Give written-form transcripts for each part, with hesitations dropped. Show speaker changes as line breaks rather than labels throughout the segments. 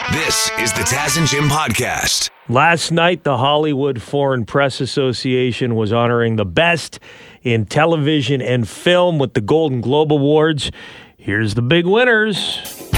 This is the Taz and Jim podcast.
Last night, the Hollywood Foreign Press Association was honoring the best in television and film with the Golden Globe Awards. Here's the big winners.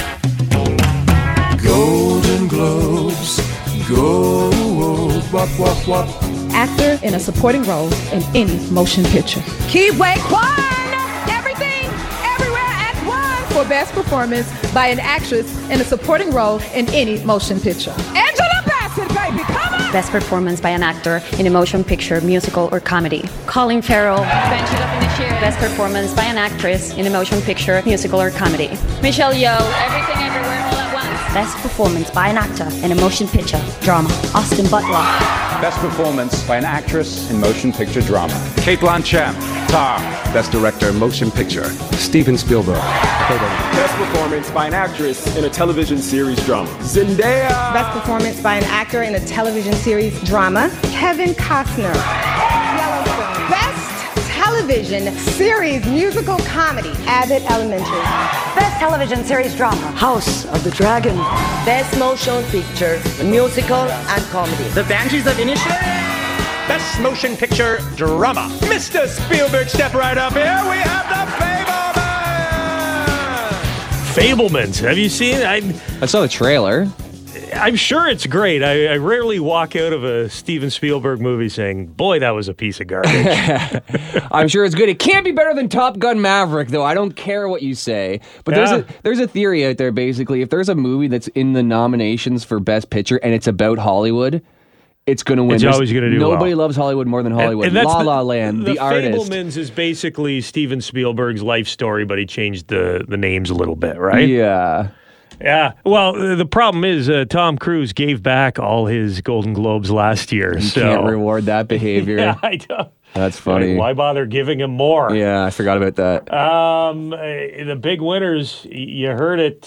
Golden Globes, go, wop, wop, wop.
Actor in a supporting role in any motion picture.
Ki Huy Quan! Everything, Everywhere at Once!
For best performance by an actress in a supporting role in any motion picture.
Angela Bassett, baby, come on!
Best performance by an actor in a motion picture, musical, or comedy. Colin Farrell.
Bench it up in the chair.
Best performance by an actress in a motion picture, musical, or comedy.
Michelle Yeoh. Everything, Everywhere, All at Once.
Best performance by an actor in a motion picture, drama. Austin Butler.
Best performance by an actress in motion picture drama. Cate Blanchett. Tar.
Best director in motion picture, Steven Spielberg.
Best performance by an actress in a television series drama. Zendaya.
Best performance by an actor in a television series drama, Kevin Costner. Yellowstone. Best television series musical comedy, Abbott Elementary.
Best television series drama, House of the Dragon.
Best motion picture, musical and comedy,
The Banshees of Inisherin. Best motion picture drama. Mr. Spielberg, step right up here. We have the
Fabelmans. Have you seen it?
I saw the trailer.
I'm sure it's great. I rarely walk out of a Steven Spielberg movie saying, boy, that was a piece of garbage.
I'm sure it's good. It can't be better than Top Gun Maverick, though. I don't care what you say. But there's a theory out there, basically. If there's a movie that's in the nominations for Best Picture and it's about Hollywood, it's going to win.
It's always going to do
Nobody
well.
loves Hollywood more than Hollywood.
And
La La Land, The Artist.
The Fabelmans is basically Steven Spielberg's life story, but he changed the names a little bit, right?
Yeah.
Yeah. Well, the problem is Tom Cruise gave back all his Golden Globes last year.
You can't reward that behavior.
Yeah, I don't.
That's funny.
Why bother giving him more?
Yeah, I forgot about that.
The big winners, you heard it,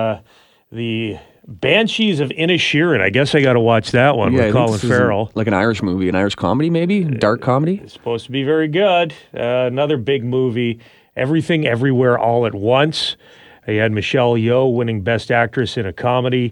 the Banshees of Inisherin. I guess I got to watch that one with Colin Farrell.
Like an Irish movie, an Irish comedy maybe? Dark comedy?
It's supposed to be very good. Another big movie, Everything, Everywhere, All at Once. You had Michelle Yeoh winning Best Actress in a Comedy.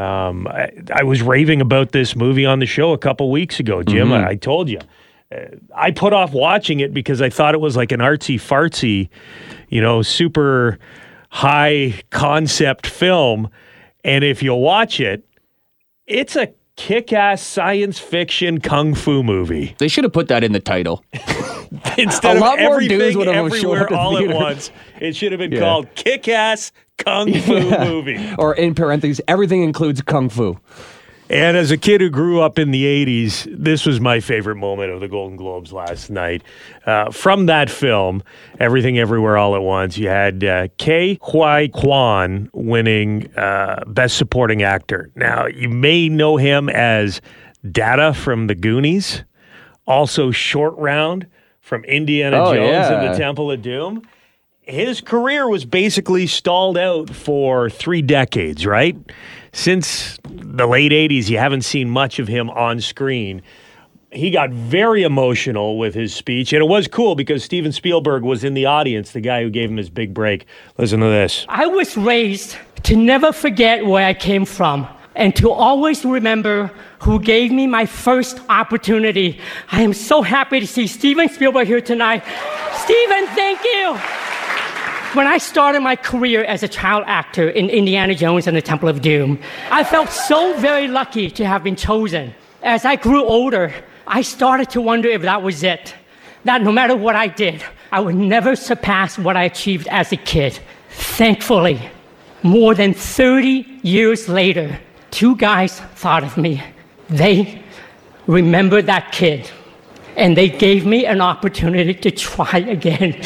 I was raving about this movie on the show a couple weeks ago, Jim. I told you. I put off watching it because I thought it was like an artsy-fartsy, super high concept film. And if you watch it, it's a kick-ass science fiction kung fu movie.
They should have put that in the title.
Instead of Everything, Everywhere, All at
theater.
Once, it should have been called Kick-Ass Kung Fu Movie.
Or in parentheses, everything includes kung fu.
And as a kid who grew up in the 80s, this was my favorite moment of the Golden Globes last night. From that film, Everything Everywhere All at Once, you had Ke Huy Quan winning Best Supporting Actor. Now, you may know him as Data from The Goonies, also Short Round from Indiana Jones and the Temple of Doom. His career was basically stalled out for 3 decades, right? Since the late 80s, you haven't seen much of him on screen. He got very emotional with his speech, and it was cool because Steven Spielberg was in the audience, the guy who gave him his big break. Listen to this.
I was raised to never forget where I came from and to always remember who gave me my first opportunity. I am so happy to see Steven Spielberg here tonight. Steven, thank you. When I started my career as a child actor in Indiana Jones and the Temple of Doom, I felt so very lucky to have been chosen. As I grew older, I started to wonder if that was it. That no matter what I did, I would never surpass what I achieved as a kid. Thankfully, more than 30 years later, 2 guys thought of me. They remembered that kid, and they gave me an opportunity to try again.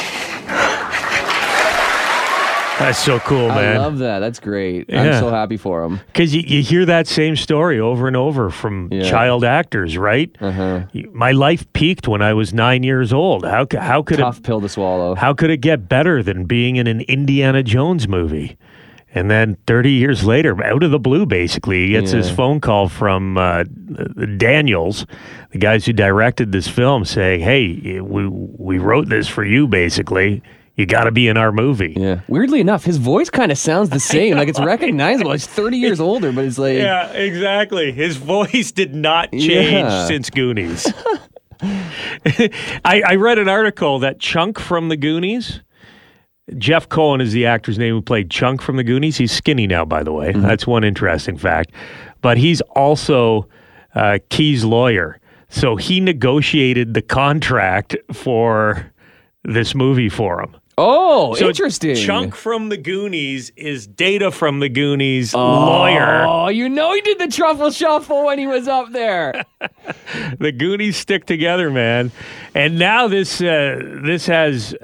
That's so cool, man.
I love that. That's great.
Yeah.
I'm so happy for him.
Because you hear that same story over and over from child actors, right? My life peaked when I was 9 years old. How could
Tough pill to swallow.
How could it get better than being in an Indiana Jones movie? And then 30 years later, out of the blue, basically, he gets his phone call from Daniels, the guys who directed this film, saying, hey, we wrote this for you, basically. You got to be in our movie.
Yeah. Weirdly enough, his voice kind of sounds the same. Like, it's recognizable. He's 30 years older, but it's like...
Yeah, exactly. His voice did not change since Goonies. I read an article that Chunk from the Goonies, Jeff Cohen is the actor's name who played Chunk from the Goonies. He's skinny now, by the way. Mm-hmm. That's one interesting fact. But he's also Key's lawyer. So he negotiated the contract for this movie for him.
Oh, so interesting.
Chunk from the Goonies is Data from the Goonies' lawyer.
Oh, you know he did the truffle shuffle when he was up there.
The Goonies stick together, man. And now this has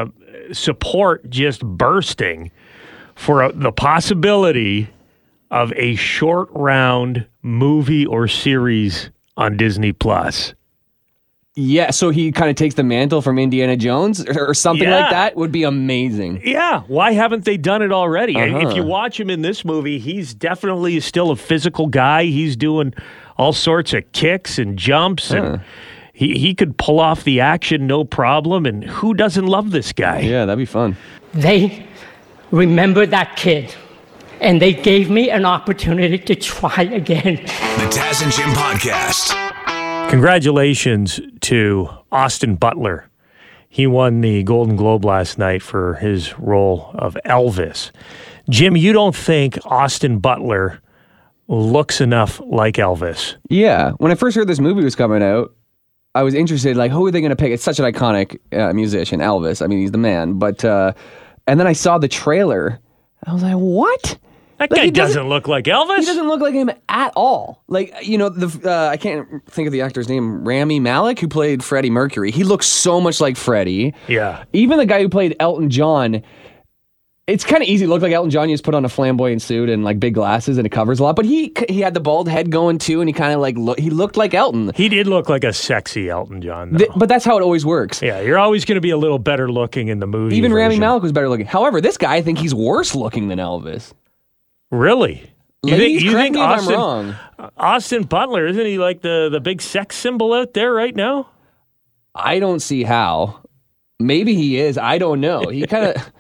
support just bursting for the possibility of a short round movie or series on Disney Plus.
Yeah, so he kind of takes the mantle from Indiana Jones or something like that would be amazing.
Yeah, why haven't they done it already? If you watch him in this movie, he's definitely still a physical guy. He's doing all sorts of kicks and jumps, and he could pull off the action no problem, and who doesn't love this guy?
Yeah, that'd be fun.
They remember that kid, and they gave me an opportunity to try again.
The Taz and Jim Podcast.
Congratulations to Austin Butler. He won the Golden Globe last night for his role of Elvis. Jim, you don't think Austin Butler looks enough like Elvis?
Yeah. When I first heard this movie was coming out, I was interested, like, who are they going to pick? It's such an iconic musician, Elvis. I mean, he's the man. But and then I saw the trailer. I was like, what?
That guy doesn't look like Elvis.
He doesn't look like him at all. Like, you know, I can't think of the actor's name, Rami Malek, who played Freddie Mercury. He looks so much like Freddie.
Yeah.
Even the guy who played Elton John, it's kind of easy to look like Elton John. You just put on a flamboyant suit and like big glasses and it covers a lot. But he had the bald head going too, and he kind of like he looked like Elton.
He did look like a sexy Elton John, though.
But that's how it always works.
Yeah, you're always going to be a little better looking in the movie.
Even
version.
Rami Malek was better looking. However, this guy, I think he's worse looking than Elvis.
Really?
You think Austin, I'm wrong.
Austin Butler, isn't he like the big sex symbol out there right now?
I don't see how. Maybe he is. I don't know. He kind of...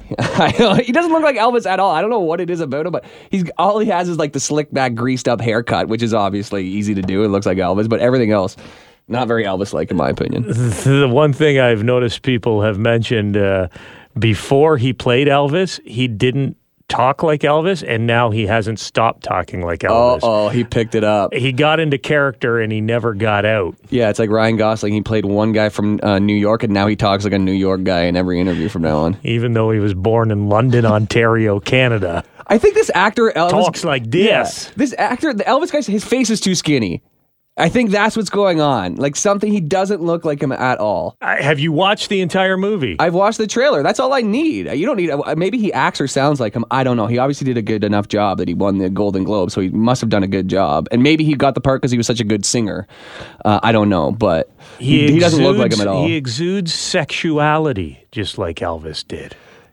he doesn't look like Elvis at all. I don't know what it is about him, but all he has is like the slick back, greased up haircut, which is obviously easy to do. It looks like Elvis, but everything else, not very Elvis-like in my opinion.
The one thing I've noticed people have mentioned before he played Elvis, he didn't talk like Elvis, and now he hasn't stopped talking like Elvis.
Oh, he picked it up.
He got into character and he never got out.
Yeah, it's like Ryan Gosling. He played one guy from New York, and now he talks like a New York guy in every interview from now on.
Even though he was born in London, Ontario, Canada.
I think this actor Elvis
talks like this.
Yeah, this actor, the Elvis guy, his face is too skinny. I think that's what's going on. Like something, he doesn't look like him at all.
Have you watched the entire movie?
I've watched the trailer. That's all I need. You don't need, maybe he acts or sounds like him. I don't know. He obviously did a good enough job that he won the Golden Globe, so he must have done a good job. And maybe he got the part because he was such a good singer. I don't know, but he doesn't look like him at all.
He exudes sexuality just like Elvis did.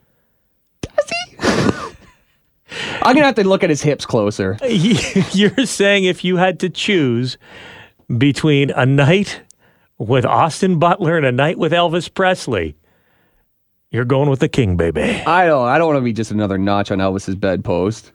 Does he? I'm going to have to look at his hips closer.
You're saying if you had to choose between a night with Austin Butler and a night with Elvis Presley, you're going with the king, baby.
I don't want to be just another notch on Elvis's bedpost.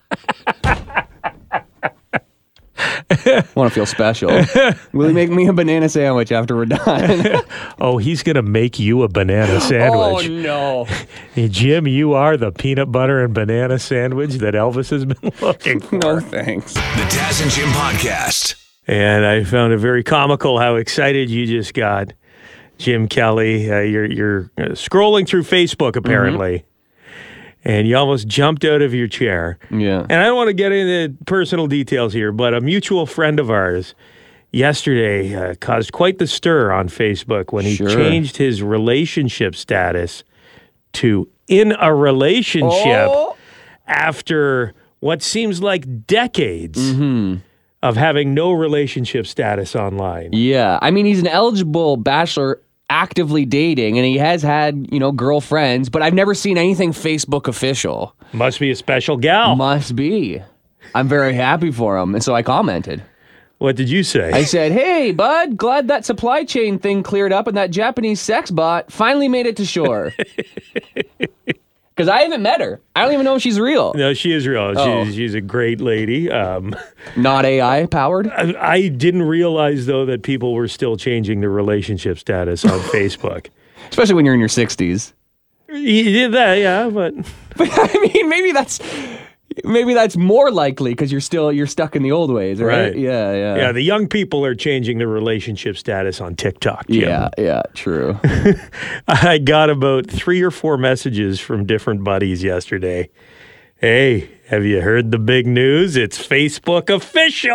I want to feel special. Will he make me a banana sandwich after we're done?
Oh, he's going to make you a banana sandwich.
Oh, no.
Hey, Jim, you are the peanut butter and banana sandwich that Elvis has been looking for.
No, thanks.
The Taz and Jim Podcast.
And I found it very comical how excited you just got, Jim Kelly. You're scrolling through Facebook, apparently. And you almost jumped out of your chair.
Yeah.
And I don't want to get into personal details here, but a mutual friend of ours yesterday caused quite the stir on Facebook when he changed his relationship status to in a relationship after what seems like decades of having no relationship status online.
Yeah. I mean, he's an eligible bachelor actively dating, and he has had, girlfriends, but I've never seen anything Facebook official.
Must be a special gal.
Must be. I'm very happy for him, and so I commented.
What did you say?
I said, hey, bud, glad that supply chain thing cleared up and that Japanese sex bot finally made it to shore. Because I haven't met her. I don't even know if she's real.
No, she is real.
Oh.
She's a great lady.
Not AI powered?
I didn't realize, though, that people were still changing their relationship status on Facebook.
Especially when you're in your 60s.
You did that, yeah, but
I mean, maybe that's more likely because you're stuck in the old ways, right? Yeah.
Yeah, the young people are changing their relationship status on TikTok, Jim.
Yeah, true.
I got about 3 or 4 messages from different buddies yesterday. Hey, have you heard the big news? It's Facebook official.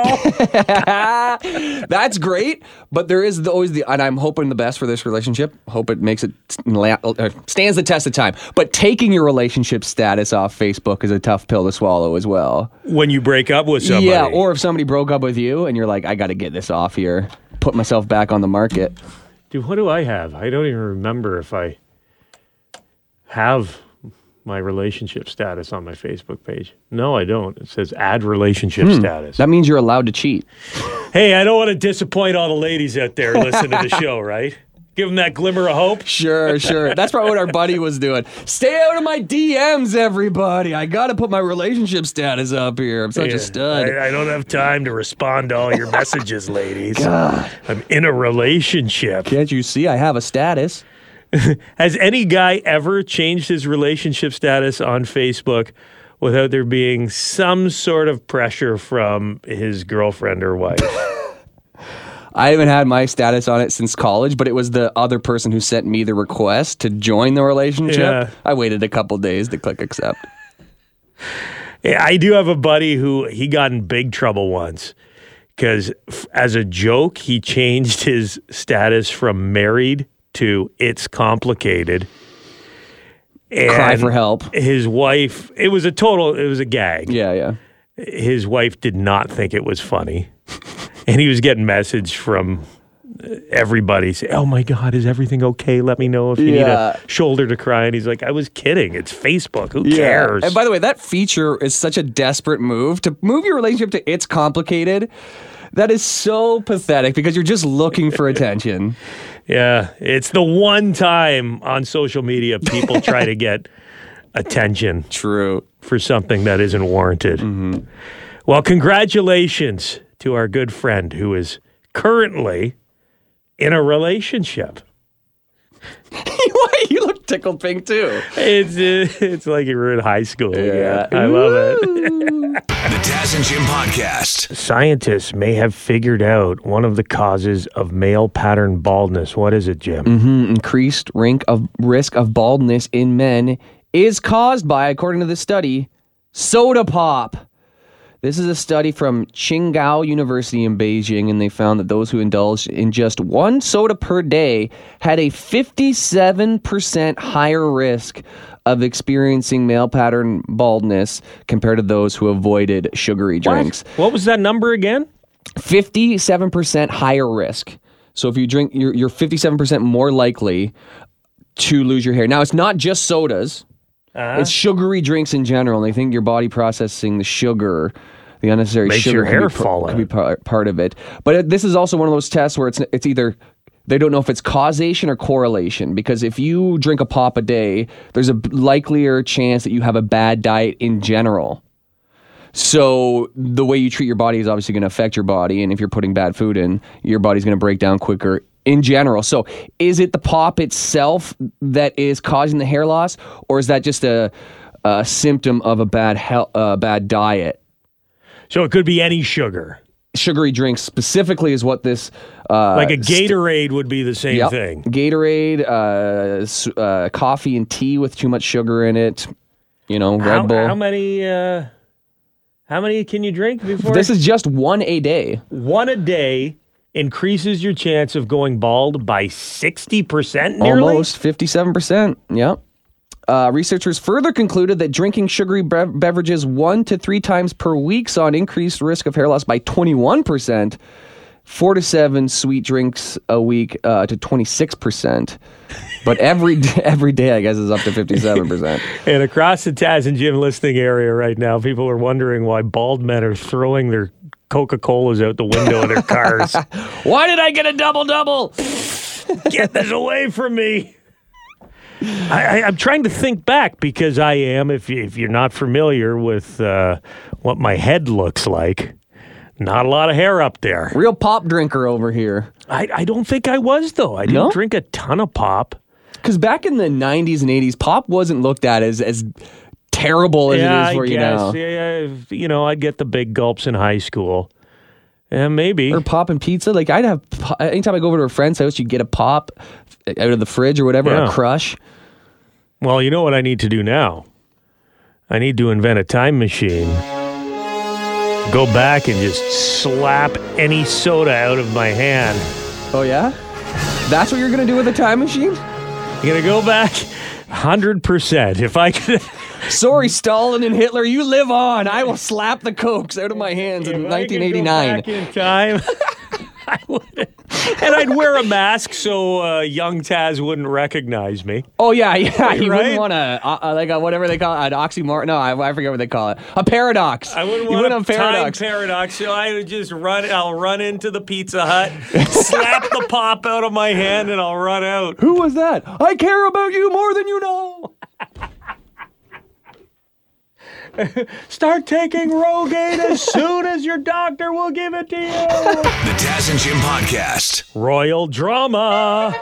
That's great, but there is always and I'm hoping the best for this relationship. Hope it makes it stands the test of time. But taking your relationship status off Facebook is a tough pill to swallow as well.
When you break up with somebody.
Yeah, or if somebody broke up with you and you're like, I got to get this off here, put myself back on the market.
Dude, what do I have? I don't even remember if I have my relationship status on my Facebook page. No, I don't. It says add relationship status.
That means you're allowed to cheat.
Hey, I don't want to disappoint all the ladies out there listening to the show, right? Give them that glimmer of hope.
Sure. That's probably what our buddy was doing. Stay out of my DMs, everybody. I got to put my relationship status up here. I'm such a stud.
I don't have time to respond to all your messages, ladies.
God.
I'm in a relationship.
Can't you see I have a status?
Has any guy ever changed his relationship status on Facebook without there being some sort of pressure from his girlfriend or wife?
I haven't had my status on it since college, but it was the other person who sent me the request to join the relationship.
Yeah.
I waited a couple days to click accept.
Yeah, I do have a buddy who he got in big trouble once because as a joke, he changed his status from married to it's complicated. And
cry for help.
His wife, it was a gag.
Yeah.
His wife did not think it was funny. And he was getting message from everybody saying, oh my God, is everything okay? Let me know if you need a shoulder to cry. And he's like, I was kidding. It's Facebook. Who cares?
And by the way, that feature is such a desperate move. To move your relationship to it's complicated, that is so pathetic because you're just looking for attention.
Yeah, it's the one time on social media people try to get attention.
True.
For something that isn't warranted.
Mm-hmm.
Well, congratulations to our good friend who is currently in a relationship.
You look tickled pink too.
It's like you were in high school.
Yeah.
I love it.
The Taz and Jim Podcast.
Scientists may have figured out one of the causes of male pattern baldness. What is it, Jim?
Increased risk of baldness in men is caused by, according to this study, soda pop. This is a study from Qingdao University in Beijing, and they found that those who indulged in just one soda per day had a 57% higher risk of experiencing male pattern baldness compared to those who avoided sugary drinks.
What was that number again?
57% higher risk. So if you drink, you're 57% more likely to lose your hair. Now, it's not just sodas. It's sugary drinks in general. And they think your body processing the sugar, the unnecessary
makes
sugar,
your hair fall out.
Could be part of it. But this is also one of those tests where it's either they don't know if it's causation or correlation. Because if you drink a pop a day, there's a likelier chance that you have a bad diet in general. So the way you treat your body is obviously going to affect your body. And if you're putting bad food in, your body's going to break down quicker in general. So is it the pop itself that is causing the hair loss? Or is that just a symptom of a bad diet?
So it could be any sugar.
Sugary drinks specifically is what this...
like a Gatorade would be the same thing.
Gatorade, coffee and tea with too much sugar in it. Red Bull.
How many can you drink before?
This is just one a day.
One a day increases your chance of going bald by 60% nearly?
Almost 57%, yep. Researchers further concluded that drinking sugary beverages 1 to 3 times per week saw an increased risk of hair loss by 21%, 4 to 7 sweet drinks a week to 26%. But every day, I guess, is up to 57%.
And across the Taz and Jim listening area right now, people are wondering why bald men are throwing their Coca-Colas out the window of their cars.
Why did I get a double-double?
Get this away from me. I'm trying to think back because I am, if you're not familiar with what my head looks like, not a lot of hair up there.
Real pop drinker over here.
I don't think I was, though. I didn't drink a ton of pop.
Because back in the 90s and 80s, pop wasn't looked at as terrible as it is for you now.
Yeah, I'd get the big gulps in high school. Yeah, maybe.
Or pop and pizza. Like, I'd have, anytime I go over to a friend's house, you'd get a pop out of the fridge or whatever, a Crush.
Well, you know what I need to do now? I need to invent a time machine. Go back and just slap any soda out of my hand.
Oh, yeah? That's what you're going to do with a time machine?
You're going to go back 100%. If I could...
Sorry, Stalin and Hitler, you live on. I will slap the Cokes out of my hands in 1989.
I could go back in time, I would. And I'd wear a mask so young Taz wouldn't recognize me.
Oh, yeah. He
right?
wouldn't want whatever they call it, an oxymoron. No, I forget what they call it. A paradox.
I wouldn't want a time paradox, so I would just I'll run into the Pizza Hut, slap the pop out of my hand, and I'll run out.
Who was that? I care about you more than you know.
Start taking Rogaine as soon as your doctor will give it to you.
The Taz and Jim Podcast.
Royal drama.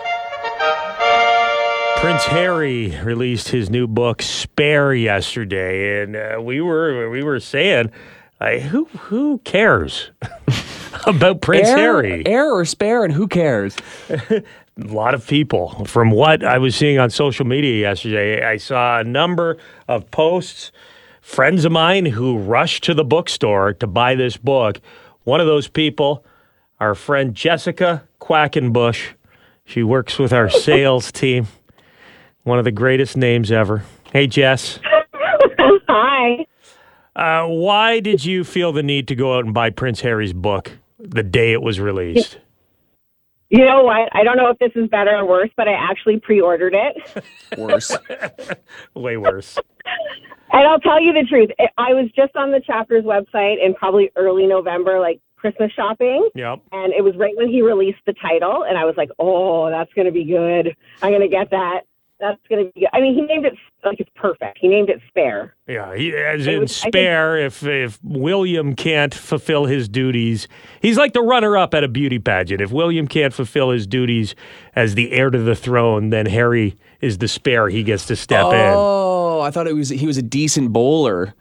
Prince Harry released his new book, Spare, yesterday, and we were saying, who cares about Prince Harry?
Heir or spare, and who cares?
A lot of people. From what I was seeing on social media yesterday, I saw a number of posts. Friends of mine who rushed to the bookstore to buy this book. One of those people, our friend Jessica Quackenbush. She works with our sales team. One of the greatest names ever. Hey, Jess.
Hi.
Why did you feel the need to go out and buy Prince Harry's book the day it was released?
You know what? I don't know if this is better or worse, but I actually pre-ordered it.
Worse.
Way worse.
And I'll tell you the truth. I was just on the chapter's website in probably early November, like Christmas shopping.
Yep.
And it was right when he released the title. And I was like, oh, that's going to be good. I'm going to get that. That's going to be good. I mean, he named it, like, it's perfect. He named it Spare.
Yeah, as in Spare, if William can't fulfill his duties. He's like the runner-up at a beauty pageant. If William can't fulfill his duties as the heir to the throne, then Harry is the spare. He gets to step in.
Oh, I thought he was a decent bowler.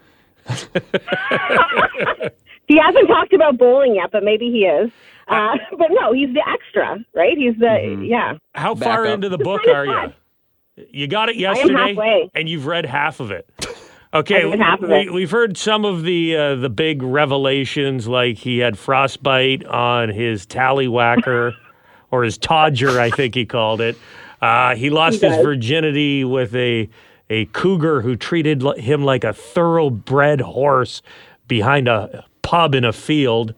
He hasn't talked about bowling yet, but maybe he is. But no, he's the extra, right? He's the, yeah.
How far into the book are you? You got it yesterday,
I am halfway.
And you've read half of it. Okay, we've heard some of the big revelations, like he had frostbite on his tallywhacker, or his todger, I think he called it. He lost his virginity with a cougar who treated him like a thoroughbred horse behind a pub in a field.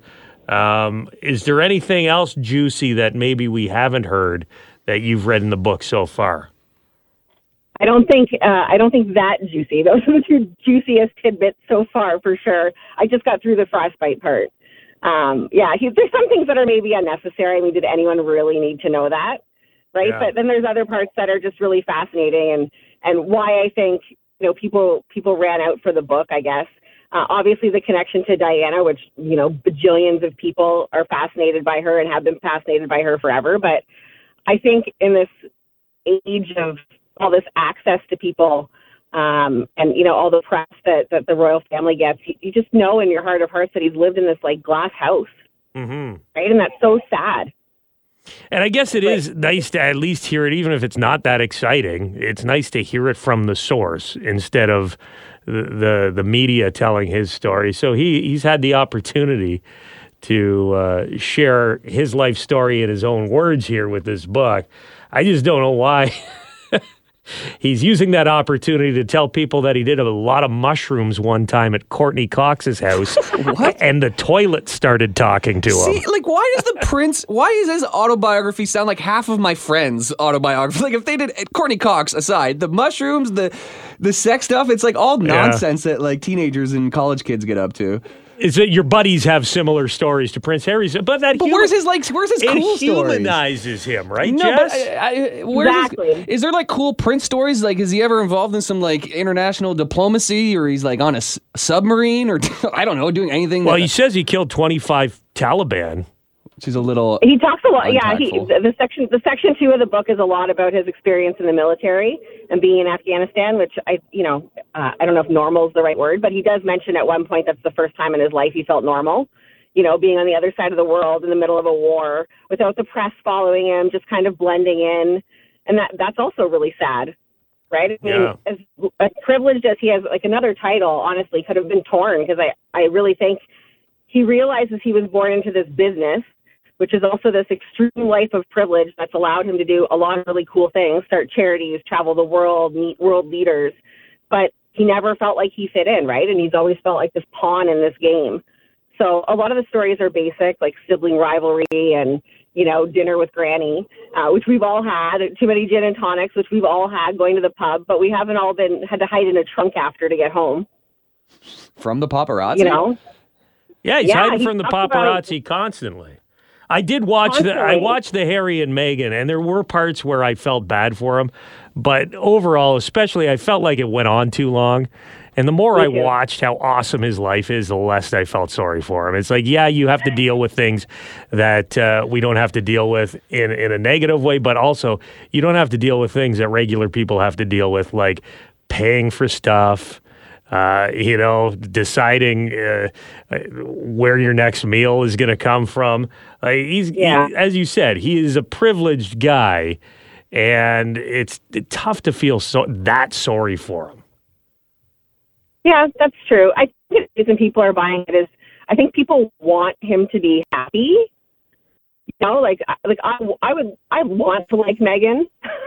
Is there anything else juicy that maybe we haven't heard that you've read in the book so far?
I don't think that juicy. Those are the two juiciest tidbits so far, for sure. I just got through the frostbite part. There's some things that are maybe unnecessary. I mean, did anyone really need to know that? Right. Yeah. But then there's other parts that are just really fascinating and why I think, people ran out for the book, I guess. Obviously the connection to Diana, which, bajillions of people are fascinated by her and have been fascinated by her forever. But I think in this age of all this access to people, and all the press that the royal family gets, you just know in your heart of hearts that he's lived in this like glass house, right? And that's so sad.
And I guess it is nice to at least hear it, even if it's not that exciting. It's nice to hear it from the source instead of the media telling his story. So he's had the opportunity to share his life story in his own words here with this book. I just don't know why. He's using that opportunity to tell people that he did a lot of mushrooms one time at Courtney Cox's house.
What?
And the toilet started talking to him.
See, like, why does his autobiography sound like half of my friends' autobiography? Like, if they did, Courtney Cox aside, the mushrooms, the sex stuff, it's like all nonsense that, like, teenagers and college kids get up to.
is that your buddies have similar stories to Prince Harry's, but
where's his cool stories?
It humanizes him, right,
no,
Jess?
Exactly. Is there like cool Prince stories? Like, is he ever involved in some like international diplomacy, or he's like on a submarine, or I don't know, doing anything?
Well, he says he killed 25 Taliban.
Which is a little.
He talks a lot.
untactful.
Yeah, the section 2 of the book is a lot about his experience in the military and being in Afghanistan, which I don't know if normal is the right word, but he does mention at one point that's the first time in his life he felt normal. Being on the other side of the world in the middle of a war without the press following him, just kind of blending in, and that's also really sad, right? I mean, as privileged as he has, like another title, honestly, could have been torn because I really think he realizes he was born into this business, which is also this extreme life of privilege that's allowed him to do a lot of really cool things, start charities, travel the world, meet world leaders. But he never felt like he fit in, right? And he's always felt like this pawn in this game. So a lot of the stories are basic, like sibling rivalry and, dinner with Granny, which we've all had, too many gin and tonics, which we've all had, going to the pub, but we haven't all had to hide in a trunk after to get home.
From the paparazzi?
Yeah, he's hiding from the paparazzi constantly. I did watch I watched the Harry and Meghan, and there were parts where I felt bad for him, but overall, especially, I felt like it went on too long. And the more I watched how awesome his life is, the less I felt sorry for him. It's like, yeah, you have to deal with things that we don't have to deal with in a negative way, but also you don't have to deal with things that regular people have to deal with, like paying for stuff. Deciding where your next meal is going to come from. He, as you said, he is a privileged guy, and it's tough to feel that sorry for him.
Yeah, that's true. I think the reason people are buying it is I think people want him to be happy. I want to like Meghan,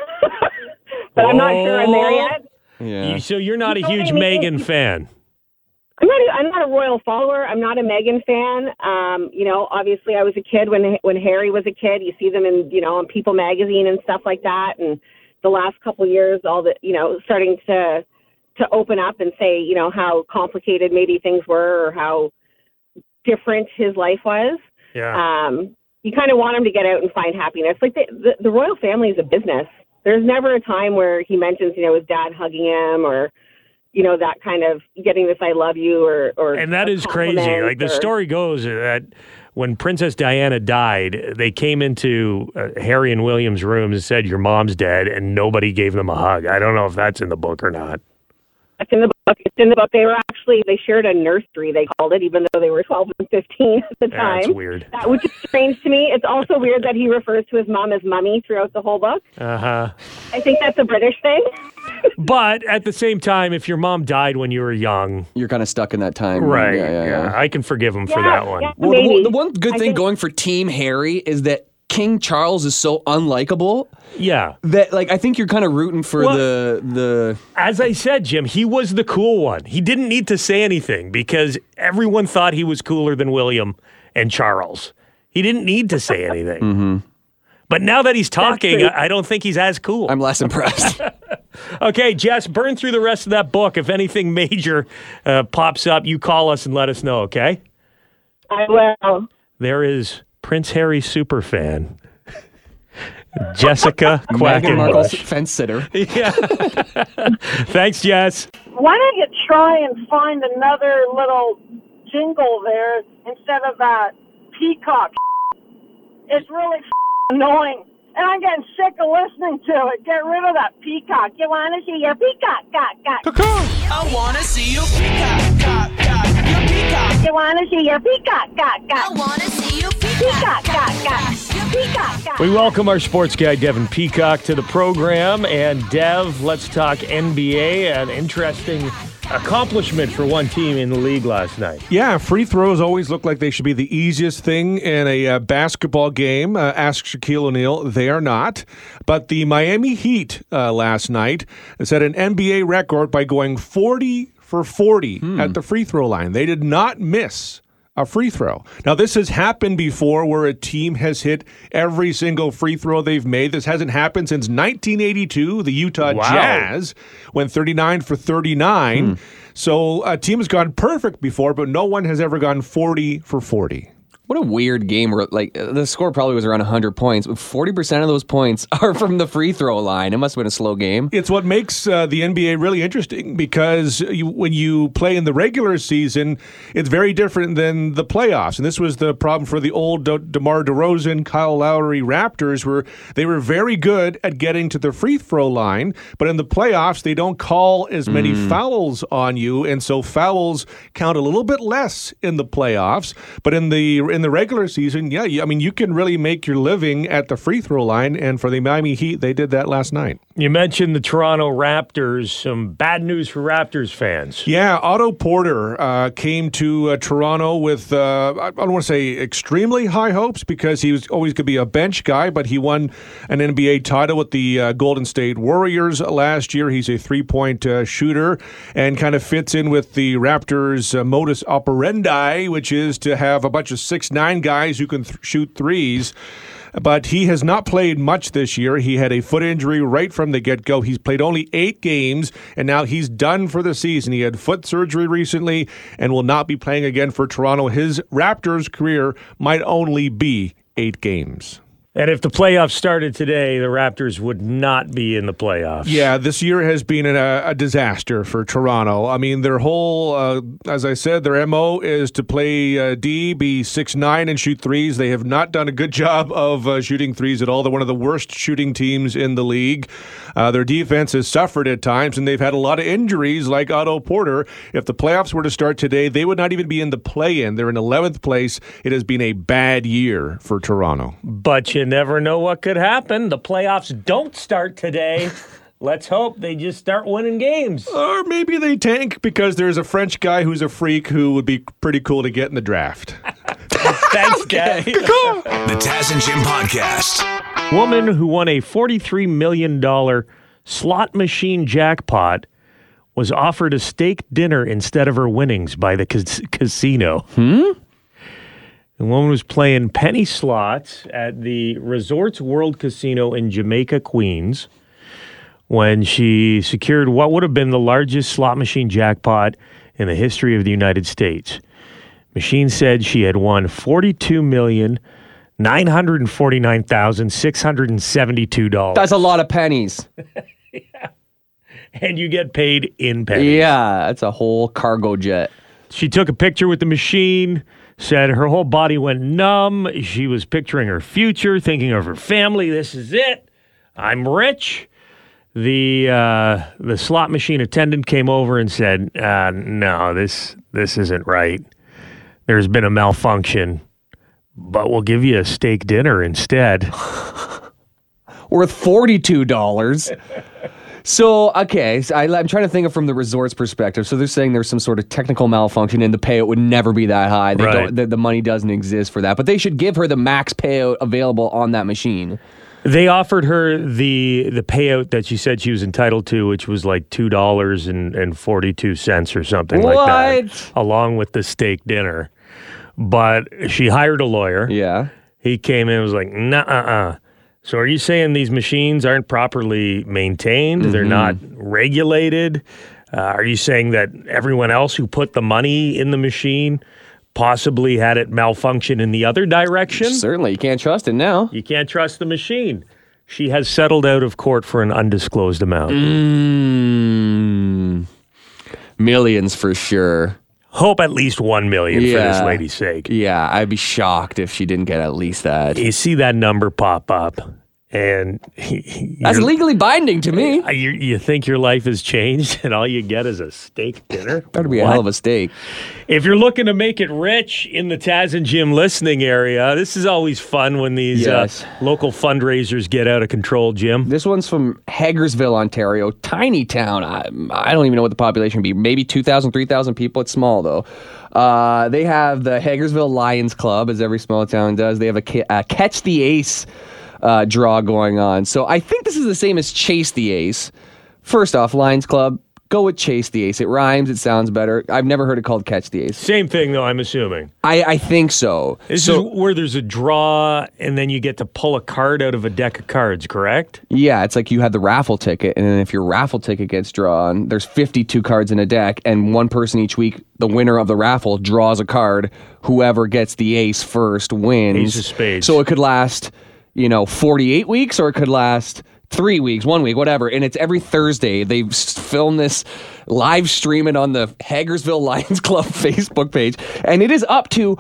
but I'm not sure I'm there yet.
Yeah. So you're not a huge Meghan fan?
I'm not a royal follower. I'm not a Meghan fan. Obviously I was a kid when Harry was a kid. You see them in, on People magazine and stuff like that. And the last couple of years, all the, starting to open up and say, how complicated maybe things were or how different his life was.
Yeah.
You kind of want him to get out and find happiness. Like the royal family is a business. There's never a time where he mentions, his dad hugging him or, that kind of getting this "I love you" or. And
that is crazy. Like the story goes that when Princess Diana died, they came into Harry and William's rooms and said, "Your mom's dead," and nobody gave them a hug. I don't know if that's in the book or not.
It's in the book. It's in the book. They shared a nursery, they called it, even though they were 12 and 15 at the time.
That's weird.
Which is strange to me. It's also weird that he refers to his mom as Mummy throughout the whole book.
Uh-huh.
I think that's a British thing.
But at the same time, if your mom died when you were young...
You're kind of stuck in that time.
Right. Yeah. I can forgive him for that one.
Yeah,
well, the one good thing going for Team Harry is that King Charles is so unlikable.
Yeah.
That, I think you're kind of rooting for the...
As I said, Jim, he was the cool one. He didn't need to say anything because everyone thought he was cooler than William and Charles. He didn't need to say anything.
Mm-hmm.
But now that he's talking, I don't think he's as cool.
I'm less impressed.
Okay, Jess, burn through the rest of that book. If anything major pops up, you call us and let us know, okay?
I will.
There is Prince Harry superfan, Jessica Quackenbush.
Meghan Markle's fence sitter.
Yeah. Thanks, Jess.
Why don't you try and find another little jingle there instead of that peacock? It's really annoying. And I'm getting sick of listening to it. Get rid of that peacock. You want to see your peacock?
I want to see your peacock. Your peacock.
You want to see your peacock?
I want to see your peacock.
Peacock.
We welcome our sports guy, Devin Peacock, to the program. And Dev, let's talk NBA. An interesting accomplishment for one team in the league last night.
Yeah, free throws always look like they should be the easiest thing in a basketball game. Ask Shaquille O'Neal. They are not. But the Miami Heat last night set an NBA record by going 40 for 40 at the free throw line. They did not miss a free throw. Now, this has happened before where a team has hit every single free throw they've made. This hasn't happened since 1982, the Utah Jazz went 39 for 39. So a team has gone perfect before, but no one has ever gone 40 for 40.
What a weird game. Like, the score probably was around 100 points, but 40% of those points are from the free throw line. It must have been a slow game.
It's what makes the NBA really interesting because when you play in the regular season, it's very different than the playoffs. And this was the problem for the old DeMar DeRozan, Kyle Lowry Raptors, where they were very good at getting to the free throw line, but in the playoffs, they don't call as many fouls on you, and so fouls count a little bit less in the playoffs. But in the regular season, you can really make your living at the free throw line, and for the Miami Heat, they did that last night.
You mentioned the Toronto Raptors. Some bad news for Raptors fans.
Yeah, Otto Porter came to Toronto with, I don't want to say extremely high hopes because he was always going to be a bench guy, but he won an NBA title with the Golden State Warriors last year. He's a three-point shooter and kind of fits in with the Raptors' modus operandi, which is to have a bunch of 6'9" guys who can shoot threes. But he has not played much this year. He had a foot injury right from the get-go. He's played only 8 games, and now he's done for the season. He had foot surgery recently and will not be playing again for Toronto. His Raptors career might only be 8 games.
And if the playoffs started today, the Raptors would not be in the playoffs.
Yeah, this year has been a disaster for Toronto. I mean, their whole, as I said, their MO is to play D, be 6'9", and shoot threes. They have not done a good job of shooting threes at all. They're one of the worst shooting teams in the league. Their defense has suffered at times, and they've had a lot of injuries like Otto Porter. If the playoffs were to start today, they would not even be in the play-in. They're in 11th place. It has been a bad year for Toronto.
But you never know what could happen. The playoffs don't start today. Let's hope they just start winning games.
Or maybe they tank because there's a French guy who's a freak who would be pretty cool to get in the draft.
Thanks, guys.
The Taz and Jim Podcast.
Woman who won a $43 million slot machine jackpot was offered a steak dinner instead of her winnings by the casino. The woman was playing penny slots at the Resorts World Casino in Jamaica, Queens, when she secured what would have been the largest slot machine jackpot in the history of the United States. Machine said she had won $42,949,672.
That's a lot of pennies.
Yeah. And you get paid in pennies.
Yeah, that's a whole cargo jet.
She took a picture with the machine, said her whole body went numb. She was picturing her future, thinking of her family. This is it. I'm rich. The slot machine attendant came over and said, no, this isn't right. There's been a malfunction, but we'll give you a steak dinner instead.
Worth $42. So, okay, I'm trying to think of from the resort's perspective. So they're saying there's some sort of technical malfunction and the payout would never be that high. The money doesn't exist for that. But they should give her the max payout available on that machine.
They offered her the payout that she said she was entitled to, which was like $2.42 or something like that, along with the steak dinner. But she hired a lawyer.
Yeah.
He came in and was like, nah. So are you saying these machines aren't properly maintained? Mm-hmm. They're not regulated? Are you saying that everyone else who put the money in the machine possibly had it malfunction in the other direction?
Certainly. You can't trust it now.
You can't trust the machine. She has settled out of court for an undisclosed amount.
Millions for sure.
Hope at least $1 million for this lady's sake.
Yeah, I'd be shocked if she didn't get at least that.
You see that number pop up, and
that's legally binding to me.
You think your life has changed, and all you get is a steak dinner?
That'd be a hell of a steak.
If you're looking to make it rich in the Taz and Jim listening area, this is always fun when these local fundraisers get out of control, Jim.
This one's from Hagersville, Ontario. Tiny town. I don't even know what the population would be. Maybe 2,000, 3,000 people. It's small, though. They have the Hagersville Lions Club, as every small town does. They have a Catch the Ace draw going on. So I think this is the same as Chase the Ace. First off, Lions Club, go with chase the ace. It rhymes. It sounds better. I've never heard it called catch the ace.
Same thing, though, I'm assuming.
I think so.
This is where there's a draw, and then you get to pull a card out of a deck of cards, correct?
Yeah, it's like you had the raffle ticket, and then if your raffle ticket gets drawn, there's 52 cards in a deck, and one person each week, the winner of the raffle, draws a card. Whoever gets the ace first wins.
Ace of spades.
So it could last, 48 weeks, or it could last 3 weeks, 1 week, whatever. And it's every Thursday. They film this live streaming on the Hagersville Lions Club Facebook page. And it is up to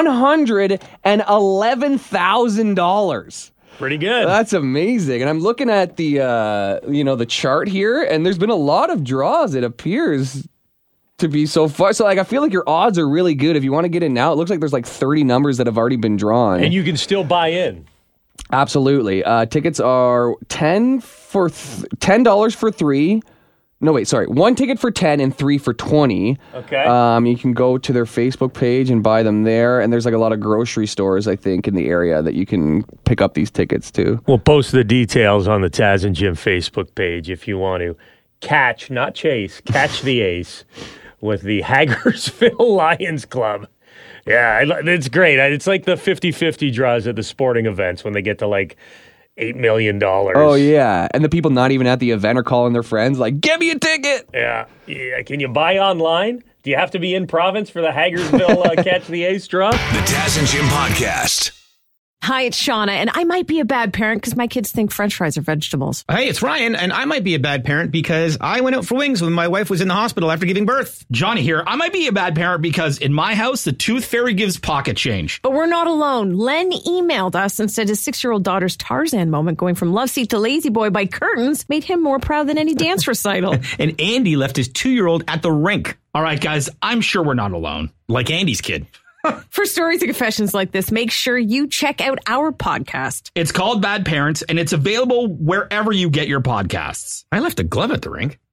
$111,000.
Pretty good.
That's amazing. And I'm looking at the, the chart here, and there's been a lot of draws, it appears to be so far. So, I feel like your odds are really good. If you want to get in now, it looks like there's 30 numbers that have already been drawn.
And you can still buy in.
Absolutely. Tickets are $10 for 3. No, wait, sorry. 1 ticket for 10 and 3 for 20.
Okay.
You can go to their Facebook page and buy them there. And there's a lot of grocery stores, I think, in the area that you can pick up these tickets to.
We'll post the details on the Taz and Jim Facebook page if you want to catch, not chase, catch the ace with the Hagersville Lions Club. Yeah, it's great. It's like the 50-50 draws at the sporting events when they get to $8 million.
Oh, yeah. And the people not even at the event are calling their friends get me a ticket.
Yeah. Can you buy online? Do you have to be in province for the Hagersville Catch the Ace draw?
The Taz and Jim Podcast.
Hi, it's Shauna, and I might be a bad parent because my kids think French fries are vegetables.
Hey, it's Ryan, and I might be a bad parent because I went out for wings when my wife was in the hospital after giving birth.
Johnny here. I might be a bad parent because in my house, the tooth fairy gives pocket change.
But we're not alone. Len emailed us and said his 6-year-old daughter's Tarzan moment going from love seat to lazy boy by curtains made him more proud than any dance recital.
And Andy left his 2-year-old at the rink. All right, guys, I'm sure we're not alone. Like Andy's kid.
For stories and confessions like this, make sure you check out our podcast.
It's called Bad Parents, and it's available wherever you get your podcasts. I left a glove at the rink.